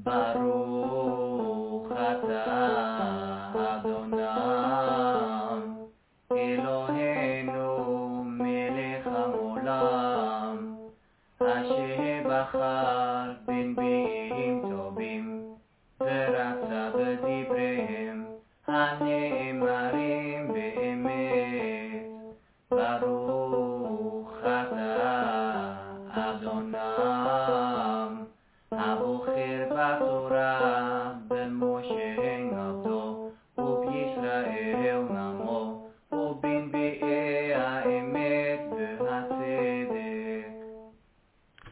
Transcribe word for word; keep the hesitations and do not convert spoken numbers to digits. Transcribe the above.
ברוך אתה אדוני אלוהינו מלך העולם אשר בחר בין